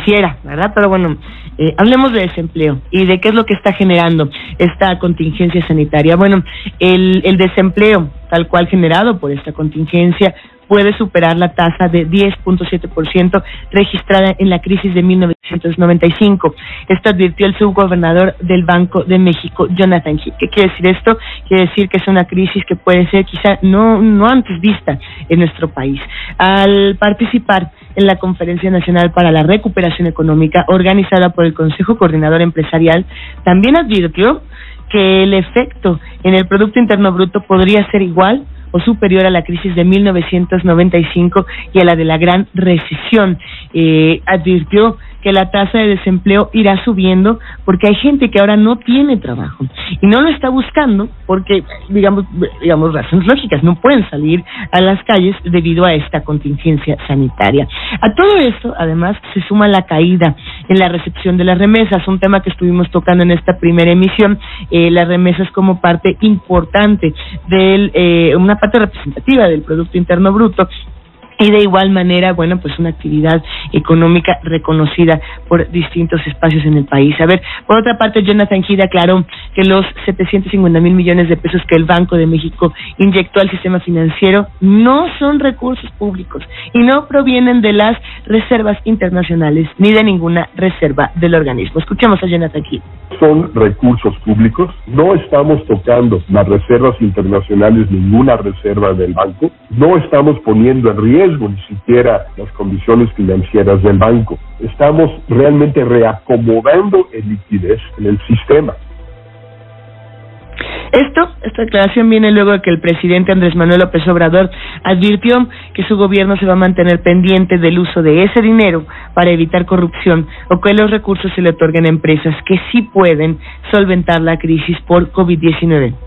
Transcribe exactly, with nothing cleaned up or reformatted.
financiera, ¿verdad? Pero bueno, eh, hablemos de desempleo y de qué es lo que está generando esta contingencia sanitaria. Bueno, el, el desempleo tal cual generado por esta contingencia puede superar la tasa de diez punto siete por ciento registrada en la crisis de mil novecientos noventa y cinco. Esto advirtió el subgobernador del Banco de México, Jonathan Heath. ¿Qué quiere decir esto? Quiere decir que es una crisis que puede ser quizá no, no antes vista en nuestro país. Al participar en la Conferencia Nacional para la Recuperación Económica, organizada por el Consejo Coordinador Empresarial, también advirtió que el efecto en el Producto Interno Bruto podría ser igual o superior a la crisis de mil novecientos noventa y cinco y a la de la Gran Recesión. Eh, advirtió que la tasa de desempleo irá subiendo porque hay gente que ahora no tiene trabajo y no lo está buscando porque, digamos, digamos razones lógicas, no pueden salir a las calles debido a esta contingencia sanitaria. A todo esto, además, se suma la caída en la recepción de las remesas, un tema que estuvimos tocando en esta primera emisión, eh, las remesas como parte importante de eh, una parte representativa del Producto Interno Bruto. Y de igual manera, bueno, pues una actividad económica reconocida por distintos espacios en el país. A ver, por otra parte, Jonathan Heath aclaró que los setecientos cincuenta mil millones de pesos que el Banco de México inyectó al sistema financiero no son recursos públicos y no provienen de las reservas internacionales ni de ninguna reserva del organismo. Escuchemos a Jonathan Heath. Son recursos públicos, no estamos tocando las reservas internacionales, ninguna reserva del banco, no estamos poniendo en riesgo ni siquiera las condiciones financieras del banco. Estamos realmente reacomodando en liquidez en el sistema. Esto, esta declaración viene luego de que el presidente Andrés Manuel López Obrador advirtió que su gobierno se va a mantener pendiente del uso de ese dinero para evitar corrupción o que los recursos se le otorguen a empresas que sí pueden solventar la crisis por COVID diecinueve.